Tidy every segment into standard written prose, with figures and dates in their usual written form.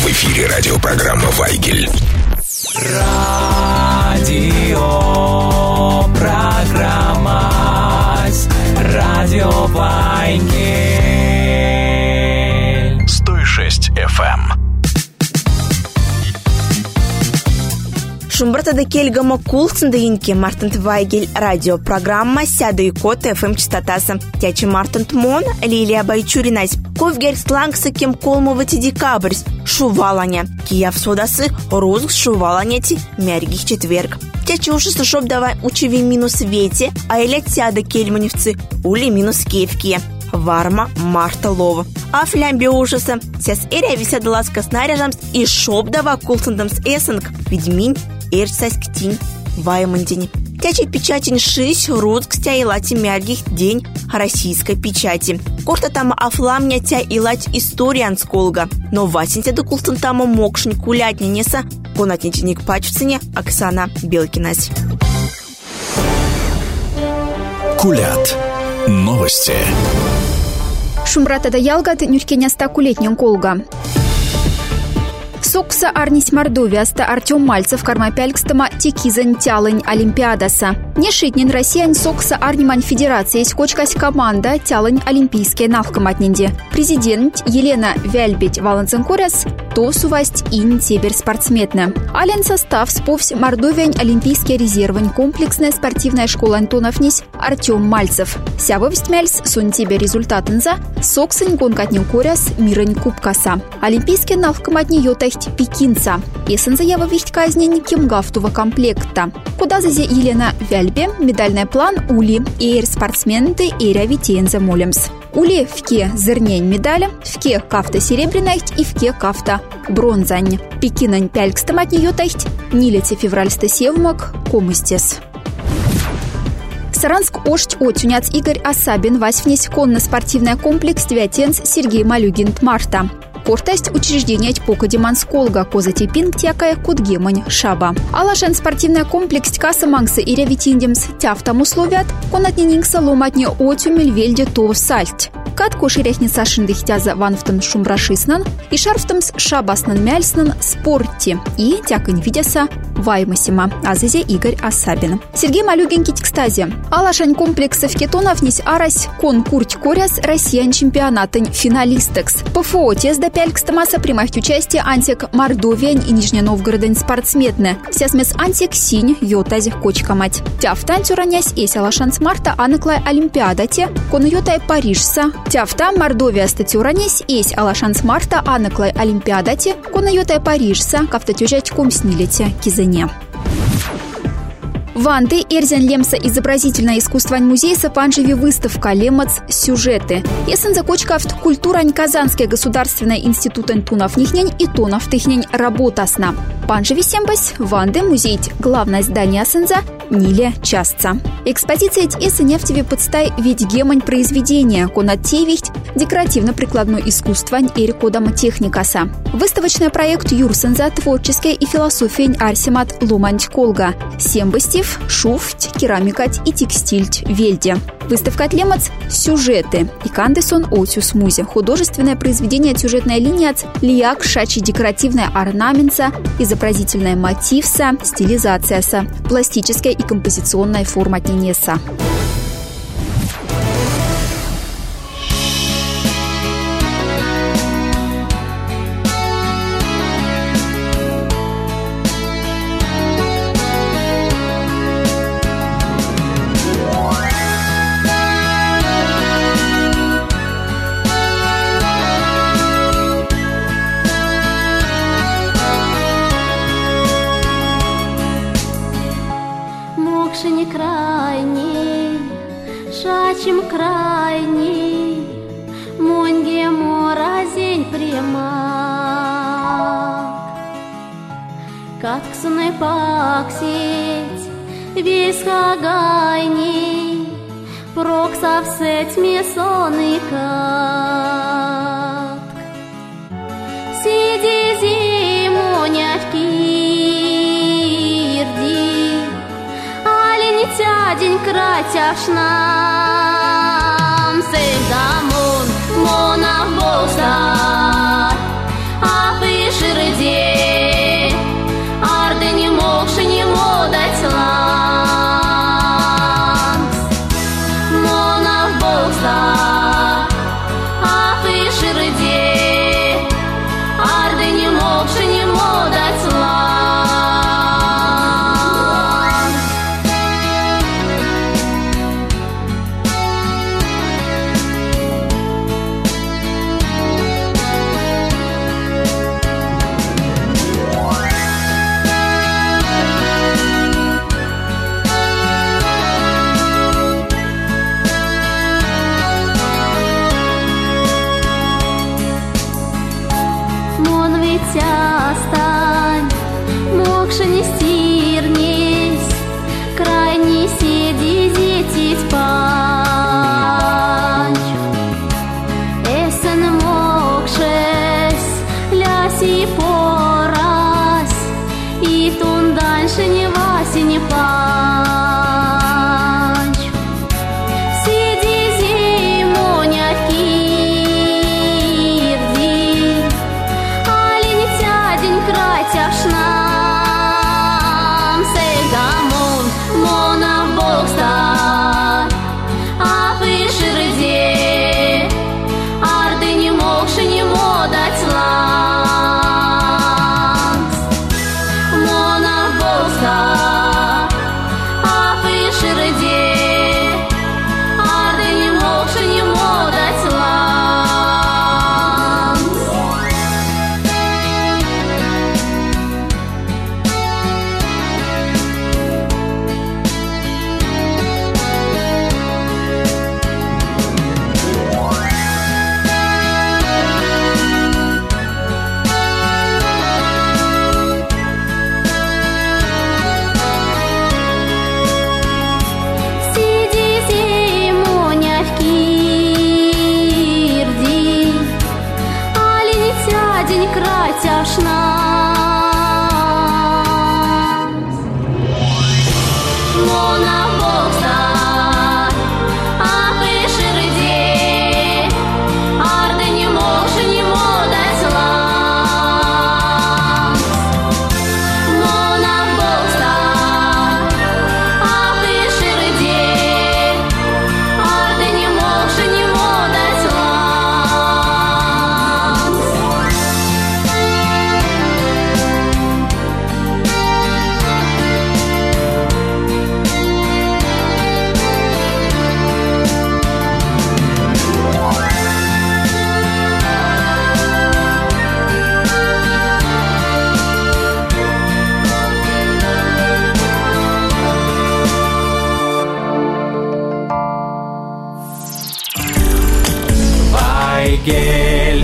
В эфире радиопрограмма «Вайгель». Радиопрограмма «Радио Вайгель». 106 FM. Шумбратада кельгама кулсында инке Мартынт Вайгель радиопрограмма сяда и кот ФМ частотаса. Тячи Мартынт Мон, Лилия Байчуринась. Ковгер слангса кем колмовати декабрьс. Шуваланя. Киев содасы розг шуваланяти мяргих четверг. Тячи уши шоп давай учеви минус вети, а элять сяда кельманевцы ули минус кевки. Варма Марта Лова. А флямбе ужаса. Сяс эря висяда ласка снаряжамс и шоп дава кулсындамс эсэнг. Ведьминь эрсаськтинь ваймандини. Тячи печатин шись руск стя илати мяргих день российской печати. Корта тама афламня тя илать историан сколга. Но васинтя до кулсынтама мокшень кулятня неса конатничник пачвцине Оксана Белкинась. Кулят. Новости. Шумбратада ялгат нюркеняста кулетнен колга. Сокса Арнись Мордовияста Артем Мальцев кармапялькстама текизань тялынь Олимпиадаса. Нешитнин Россиян Сокса Арнимань Федерации скочкась команда тялынь Олимпийские навкоматнинде. Президент Елена Вяльбить Валанценкоряс то сувасть ин тебер спортсменна. Ален состав сповсь Мордовиян Олимпийские резервань комплексная спортивная школа Антоновнись Артем Мальцев. Сявовсть мяльс сун тебе результатынза Соксань гонкатнин коряс мирань кубкаса. Олимпийские навкоматни йотахть пекинца. Есен заява вихть казнень кемгафтува комплекта. Куда зазе Елена Вяльбе медальный план ули эйр спортсменты эйря витиенза молемс. Ули вке зернень медаля, вке кафта серебрянаихть и вке кафта бронзань. Пекинань пялькстаматни йотахть нилете февральста севмак комыстес. Саранск ошч отюняц Игорь Асабин вась внесь конно-спортивный комплекс Твятенс Сергей Малюгин Марта. Кортасть учреждения Тьпока Демансколга Козатипинг Тякая Кудгемань Шаба. Алашен спортивный комплекс Ткаса Мангса и Рявитиндемс Тяфтам условият конатнинингса ломатне отюмель вельде то сальть. Катку ширяхница шиндыхтяза ванфтам шумбрашиснан и шарфтамс шабаснан мяльснан спорте и тякань видяса ваймасима азызе Игорь Асабин. Сергей Малюгин Китикстазе. Алашен комплексов кетонов нись арась конкурт коряс россиян чемпионатынь финалистекс. ПФО тез до пялькстамаса примахть участие антик Мордовиян и Нижненовгородень спортсменны. Сясмес антик синь йотазих кочка мать. Тяфтан тюранясь эсь Алашан смарта аныклай Олимпиадате кон йотай Парижса. Тяфта Мордовия статюранесь эсь Алашан смарта аныклай Олимпиадате кон йотай Парижса кафтатюжать комснилете кизене. Ванты Эрзян Лемса изобразительное искусство музей Сапанжеви выставка Лемац сюжеты. Есен закочкафт культурань Казанский государственный институт Антунов Нихнень и Тонов Тыхнень работасна. Панжеви сембась Ванды музей главное здание сенза Ниле частца. Экспозиция эса нефтеви подстай ведь гемань произведения конатевихть декоративно-прикладное искусство эрикодама техникаса. Выставочный проект Юрсенза творческая и философия Арсимат Луманч Колга. Сембастив, шуфть, керамикать и текстильть вельде. Выставка от Лемац сюжеты. И Кандесон Отюс Музе. Художественное произведение сюжетная линия лияк шачи декоративная орнаментса, изобразительная мотивса, стилизацияса, пластическая и композиционная форма тенеса. Шачим крайний, монге моразень прямак. Катксуны паксить, весь хагайний, проксав сеть месоны катк. Сиди зимоня в кирди, алень тядень кратявшнам. Сэгдамон монах болса, а пыширы дитя стань, мокше не стирнись, крайне седи зетить панч. Эсен мокшес, ляси пораз, и тун дальше не васи не панч. Сиди зиму не кирди, али не тядень кратяш нам сегамон, мона бокста, а пыширде, арды не мокши не модать ланс. Мона бокста, а пыширде, арды не мокши не модать ланс. Сиди зиму не кирди, али не тядень кратяш нас. Мона бокса, а пыширде, арды не мокши не модать ланс. Мона бокса, а пыширде, арды не мокши не модать ланс. Вайгель.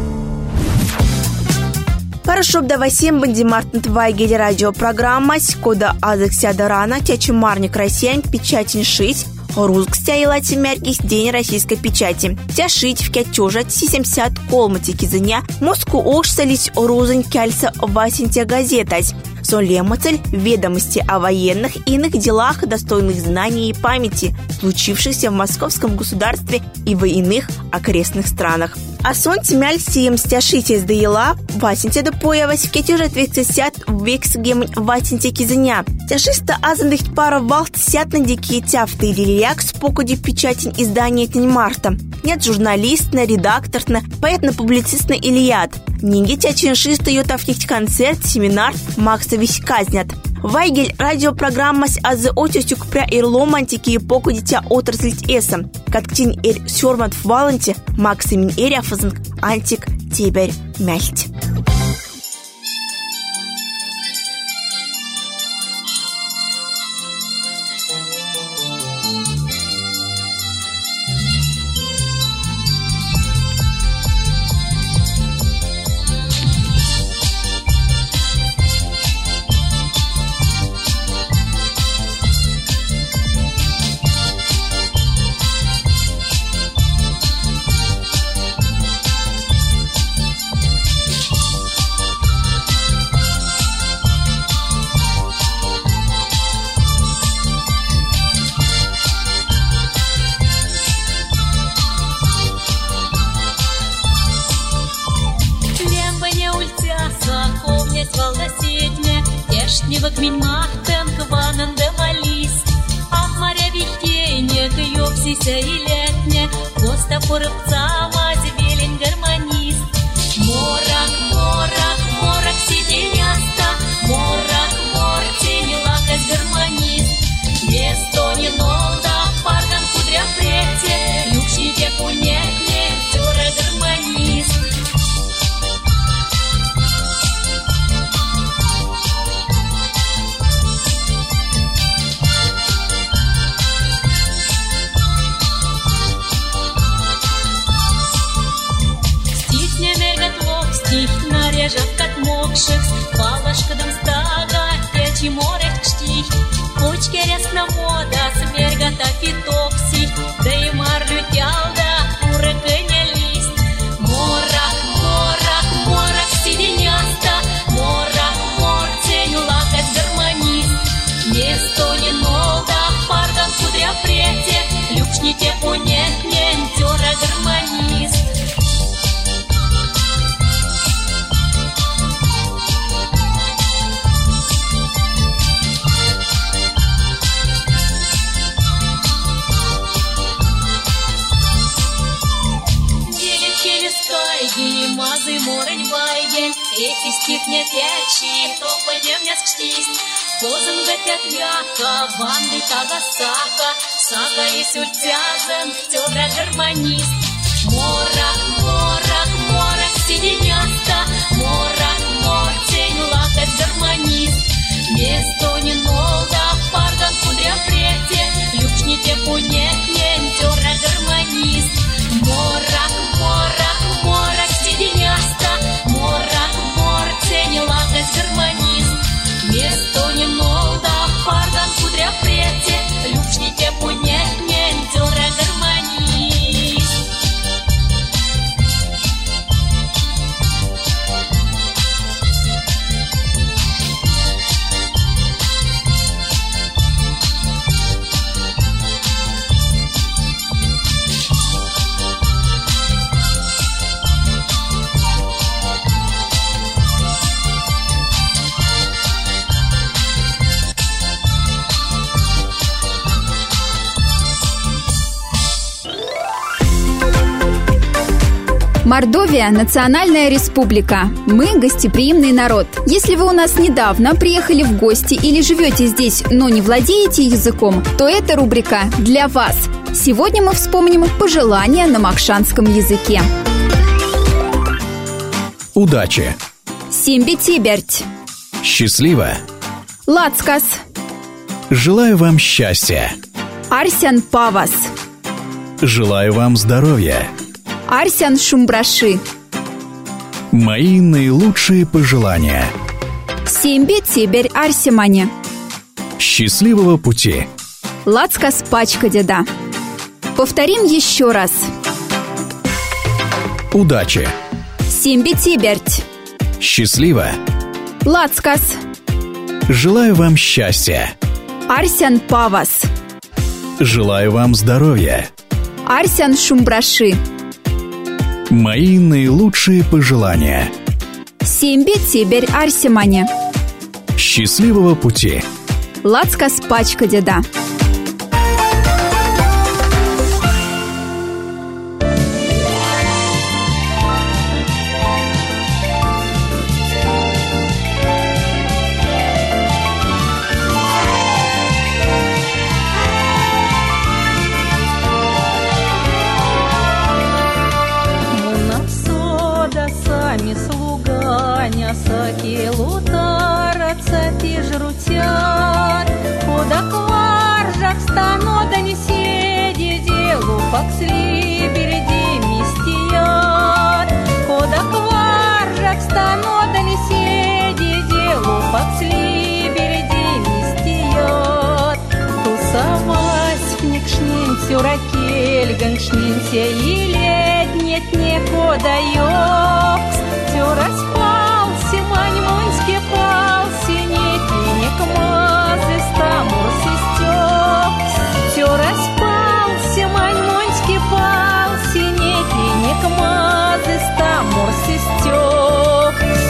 Хорошо, давай банди Мартин Вайгель радиопрограмма кода азык сядарана тячимарник Россиян печатин шить. Руск стяилати мяркис день российской печати. Тя шить в кятежа 70 колмати кизыня Москву ошсались розынь кяльса васинтя газетать. Солемацель ведомости о военных и иных делах, достойных знаний и памяти, случившихся в московском государстве и в иных окрестных странах. А сон тимяль сием стяшите сдаила, васинте да появась в кетюже 30 вексгем васинте кизыня. Тяшиста азандых пара валт сят на дикие тяфты или ляк с покуди печатин издания тень марта. Нет журналист, на редактор, на поэт-на-публицист на Ильяд. Нинги тячиншиста йотавких концерт, семинар, Макса весь казнят. Вайгель радиопрограмма с азы отюстю кпря ирлом антики покуди тя отраслить эсом. Катктин эр сёрмат в валанте, Максимин эряфазанг антик теберь мяльть. Вок мин махтен кванен демалис, а моря вихтенье к ёпсися и летне, коста порывца мать велен гармонист. Морак, морак, морак сиденяста, морак, мор тени лакась гармонист. Место не нолда, паркан кудря прете, ключите кунетне, тёра гармонист. Стих нарежет мокших, палашкадам стага, течи море чти. Кучки рясна мода, смергата фитопси, да и марлю тялда, ураканя лист. Морах, морах, морах, сиденяста, морах, морцень, лакать гармонист. Место не нолда, пардон, кудря прете, люкшните понет, нентера гармонист. Мазы морень байгель, эти стихнет ячи, то пойдем не скштись. Козын гатят яка, ванды тага сака, сака и сюльтязен, тёра гармонист. Морах, морах, морах, сиденяста, морах, морцень, лакать гармонист. Место не нолда, пардон, кудря прете, люкшните пунет, нентёра гармонист. Морах, морах, морах, сиденяста, морах, морцень, лакать гармонист. Место не нолда, пардон, кудря прете, люкшните пунет, нентёра гармонист. Мордовия – национальная республика. Мы – гостеприимный народ. Если вы у нас недавно приехали в гости или живете здесь, но не владеете языком, то эта рубрика для вас. Сегодня мы вспомним пожелания на макшанском языке. Удачи! Симби-тиберть! Счастливо! Лацкас! Желаю вам счастья! Арсян павас! Желаю вам здоровья! Арсян шумбраши! Мои наилучшие пожелания! Симби-тиберь арсимане! Счастливого пути! Лацкас пачка деда! Повторим еще раз. Удачи! Симби-тиберть! Счастливо! Лацкас! Желаю вам счастья! Арсян павас! Желаю вам здоровья! Арсян шумбраши! Мои наилучшие пожелания! Симби-тиберь арсимане! Счастливого пути! Лацкас пачка деда! Саки лутараться пижрутят, куда кваржак стану да не седи делу, как слиберди мистият, куда кваржак стану да не седи делу, как слиберди мистият. Тусовась в некшнинте уракель ганшнинте и лет нет некуда ёкс, тё распался маньмонский пался, некинек мазы стамурсы стёкс, тё распался маньмонский пался, некинек мазы стамурсы стёкс.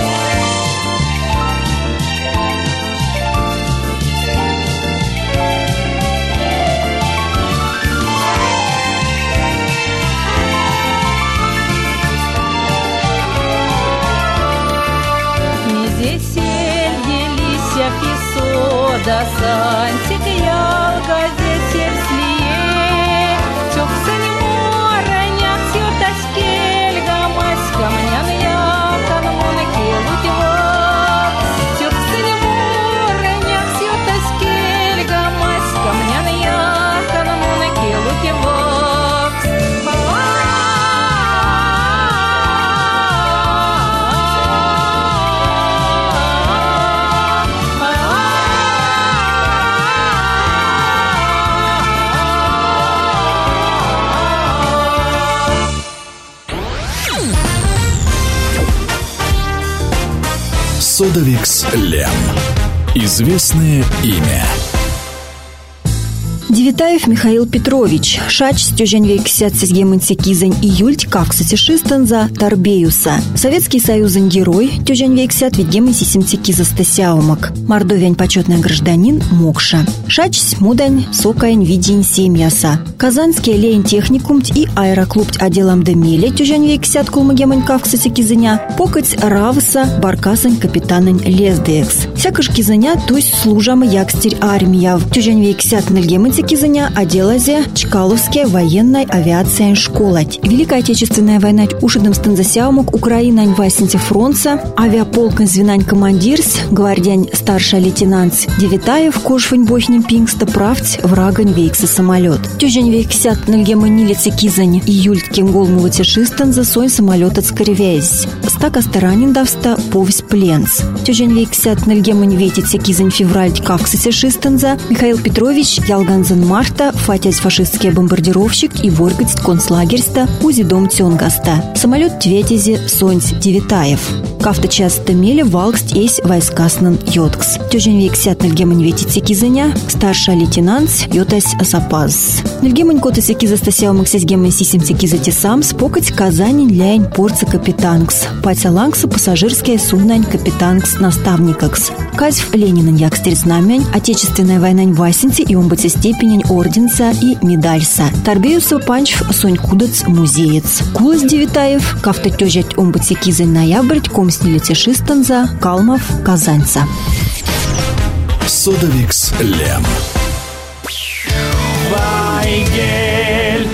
Да сантик ялга здесь слие, чоксан моренях сютас кельга маська мнян якан монаки лутива, чоксан моренях сютас кельга маська мнян якан монаки лутива. Содовикс Лем. Известное имя. Девитаев Михаил Петрович, шач стюженвейксят сезгемынсе кизень июльть каксатишистен за Торбеюса. Советский Союзен герой тюженвейксят видгемын сисимце киза стасяумак. Мордовянь почетный гражданин Мокша. Шач смудань сокаень видень семьяса. Казанский лейн техникум и аэроклуб отделом демеле тюженвейксят кулмагемын каксате кизеня. Покать равса баркасань капитанань лездекс. Всякаш кизеня тусть служамы якстирь армия. Тюженвейксят нельгемын кизаня оделазе Чкаловская военная авиация школать. Великая Отечественная война ушедом станзасяумок Украина васенте фронта, авиаполк звенань командирс, гвардиань старший лейтенант Девитаев кошвань бочним пингста правть врагань вейкса самолет. Тюжень вейксят нальгеманилице кизань июльтким голмувате шистан за сон самолет от скоревязь. Стака старанин давста повесть пленс. Тюжень вейксят нальгемань ветите кизань февраль каксасе шистанза Михаил Петрович Ялган Марта, фатясь фашистский бомбардировщик и воргать концлагерьста узидом тёнгаста. Самолет тветези Сонь Девитаев. Кафта часто мели валкст есть войскаснан йоткс. Тёжень вейксят нальгемань ветите кизаня, старший лейтенант йотась асапаз. Нальгемань котасе киза стасяумак сесгемань сисимте киза тесам спокать Казани ляйн порца капитанкс. Патя лангса пассажирская суднань капитанкс наставникакс. Казьв Ленинан якстерь знамянь, Отечественная война васенте и омбате степень орденца и медальса. Торбеюса панчв сонь кудац музеец. Кулас Девитаев, кафта тёжать омбате кизань ноябрь, комснилите шистанза, Калмов, Казанца. Содовикс Лем. Вайгель.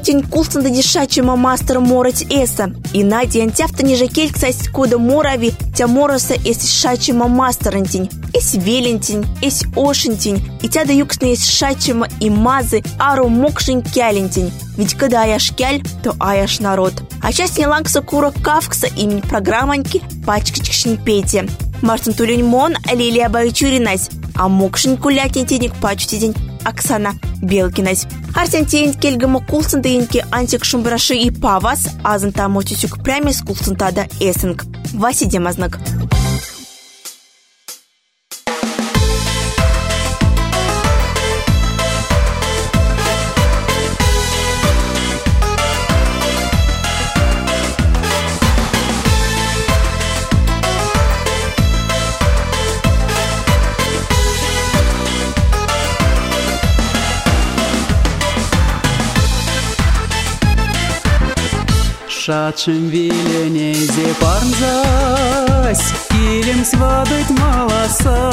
тень кулсында дешачима мастер морать эса. И надень тяфта ниже кельк састь кода морави, тя мороса эс шачима мастерантень. Эс велентень, эс ошентень, и тя да юксне эс шачима и мазы, ару мокшень кялентень. Ведь когда аяш кяль, то аяш народ. А часть не лангса кура кавкса имень программаньки пачкачкшни пете. Мартин Тулюнь Мон, Лилия Байчуринась, а мокшень кулятень пачти день Оксана Белкинась. Арсентень кельгама кулсантаинки антик шумбраши и павас, азанта мотисюк прямис кулсантада эсинг. Васи демазнак. Шачым виленезе парнзась, килем свадыть маласа.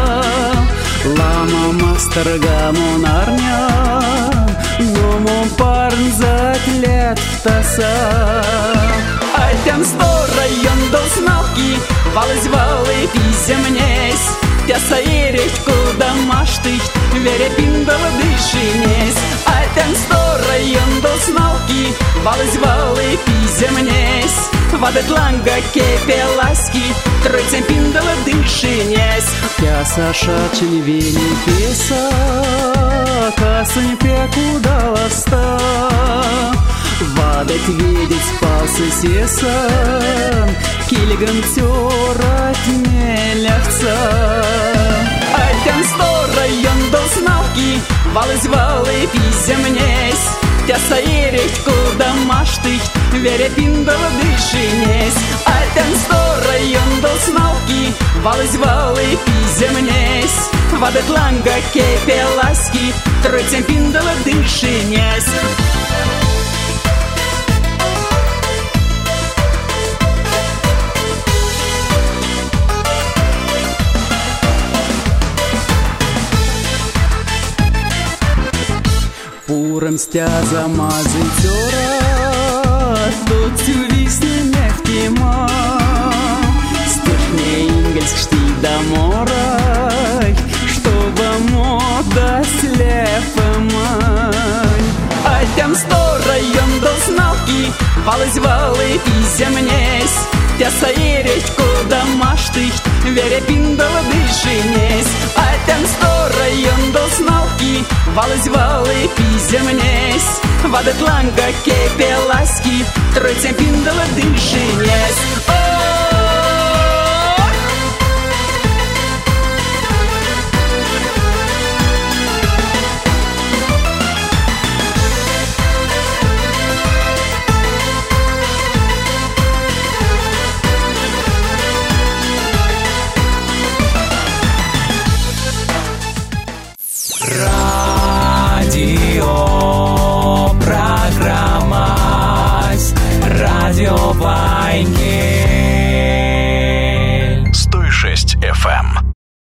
Лама мастырга монарня, но мон парнзать лет таса. Айтям сто район до сналки, валыз-валы пиземнесь. Тя саеречку домаштых, вере пиндала дышинесь. Айтям сто район до сналки, валыз-валы пиземнесь. Вадет ланга кепеласки, тройцем пиндала дышинесь. Тя сашачень вели песа, касань пеку даласта. Вадет видеть спался сесан, килиган тёрать мелявца. Айтям сто район до сналки, валыз-валы пиземнесь. Тя саеречку домаштых, вере пиндала дышинесь. Айтям сто район до сналки, валыз-валы пиземнесь. Вадет ланга кепеласки, тройцем пиндала дышинесь. Пуром стяза мазы тёра, тут висне нефтима. Стышне ингельск шти до морай, чтобы мода слепомай. Айтям сто район до сналки, валыз-валы пиземнесь. Тя саеречку домаштых, вере пиндала дышинесь. Айтям сто район до сналки, валыз-валы пиземнесь. Вадет ланга кепеласки, тройцем пиндала дышинесь.